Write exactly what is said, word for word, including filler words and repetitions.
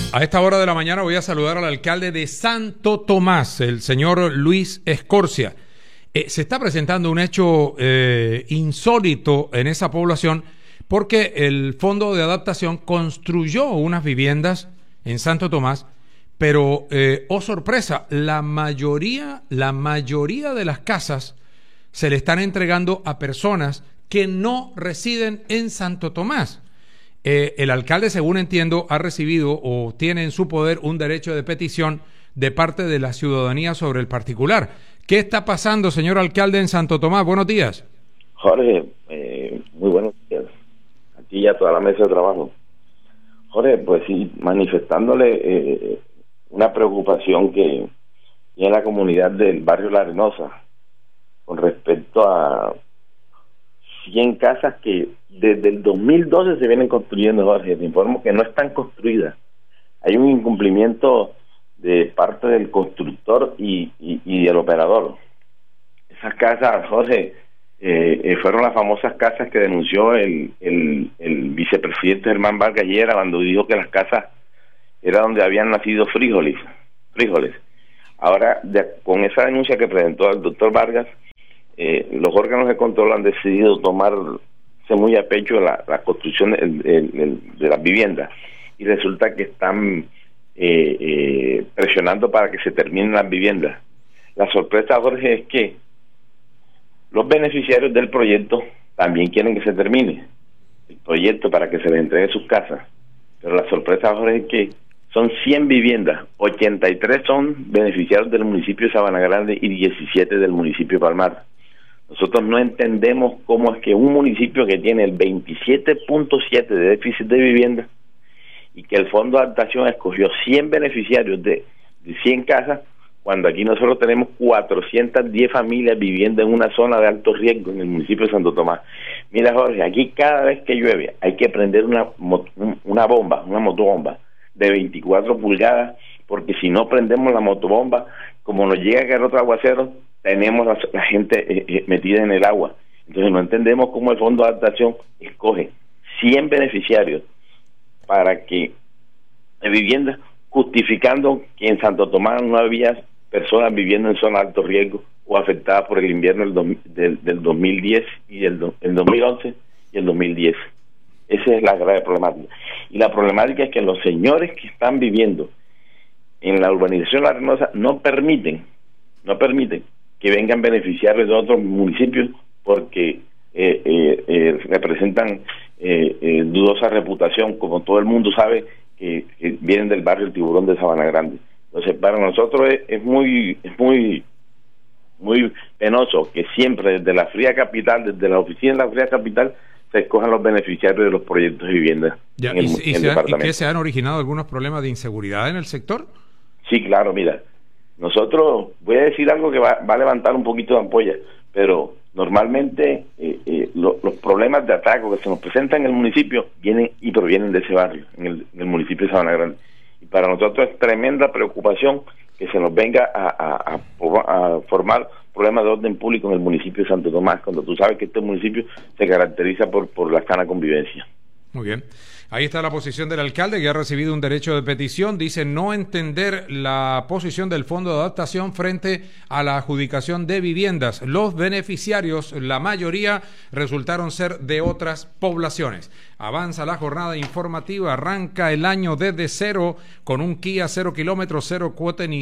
A esta hora de la mañana voy a saludar al alcalde de Santo Tomás, el señor Luis Escorcia. Eh, se está presentando un hecho eh, insólito en esa población porque el Fondo de Adaptación construyó unas viviendas en Santo Tomás, pero, eh, oh sorpresa, la mayoría, la mayoría de las casas se le están entregando a personas que no residen en Santo Tomás. Eh, el alcalde, según entiendo, ha recibido o tiene en su poder un derecho de petición de parte de la ciudadanía sobre el particular. ¿Qué está pasando, señor alcalde, en Santo Tomás? Buenos días. Jorge, eh, muy buenos días. Aquí ya toda la mesa de trabajo. Jorge, pues sí, manifestándole eh, una preocupación que tiene la comunidad del barrio La Arenosa con respecto a cien casas que desde el dos mil doce se vienen construyendo, Jorge. Te informo que no están construidas. Hay un incumplimiento de parte del constructor y, y, y del operador. Esas casas, Jorge, eh, eh, fueron las famosas casas que denunció el, el, el vicepresidente Germán Vargas ayer, cuando dijo que las casas era donde habían nacido frijoles. frijoles. Ahora, de, con esa denuncia que presentó el doctor Vargas, Eh, los órganos de control han decidido tomarse muy a pecho la, la construcción de, de, de las viviendas y resulta que están eh, eh, presionando para que se terminen las viviendas. La sorpresa, Jorge, es que los beneficiarios del proyecto también quieren que se termine el proyecto para que se les entregue sus casas, pero la sorpresa, Jorge, es que son cien viviendas, ochenta y tres son beneficiarios del municipio de Sabana Grande y diecisiete del municipio de Palmar. Nosotros no entendemos cómo es que un municipio que tiene el veintisiete punto siete de déficit de vivienda y que el Fondo de Adaptación escogió cien beneficiarios de, de cien casas, cuando aquí nosotros tenemos cuatrocientas diez familias viviendo en una zona de alto riesgo en el municipio de Santo Tomás. Mira, Jorge, aquí cada vez que llueve hay que prender una, una bomba, una motobomba de veinticuatro pulgadas, porque si no prendemos la motobomba, como nos llega a caer otro aguacero, tenemos la, la gente eh, eh, metida en el agua. Entonces no entendemos cómo el Fondo de Adaptación escoge cien beneficiarios para que de vivienda, justificando que en Santo Tomás no había personas viviendo en zona de alto riesgo o afectadas por el invierno del, do, del, del dos mil diez y el, el dos mil once y el dos mil diez. Esa es la grave problemática. Y la problemática es que los señores que están viviendo en la urbanización La Arenosa no permiten, no permiten que vengan beneficiarios de otros municipios porque eh, eh, eh, representan eh, eh, dudosa reputación, como todo el mundo sabe que, que vienen del barrio El Tiburón de Sabana Grande. Entonces, para nosotros es, es muy es muy muy penoso que siempre desde la fría capital, desde la oficina de la fría capital, se escojan los beneficiarios de los proyectos de vivienda. Ya, en el, y, y, en el han, ¿Y que se han originado algunos problemas de inseguridad en el sector? Sí, claro, mira, nosotros, voy a decir algo que va, va a levantar un poquito de ampolla, pero normalmente eh, eh, lo, los problemas de atraco que se nos presentan en el municipio vienen y provienen de ese barrio, en el, en el municipio de Sabana Grande. Y para nosotros es tremenda preocupación que se nos venga a, a, a, a formar problemas de orden público en el municipio de Santo Tomás, cuando tú sabes que este municipio se caracteriza por, por la sana convivencia. Muy bien. Ahí está la posición del alcalde, que ha recibido un derecho de petición. Dice no entender la posición del Fondo de Adaptación frente a la adjudicación de viviendas. Los beneficiarios, la mayoría, resultaron ser de otras poblaciones. Avanza la jornada informativa, arranca el año desde cero con un Kia cero kilómetros, cero cuota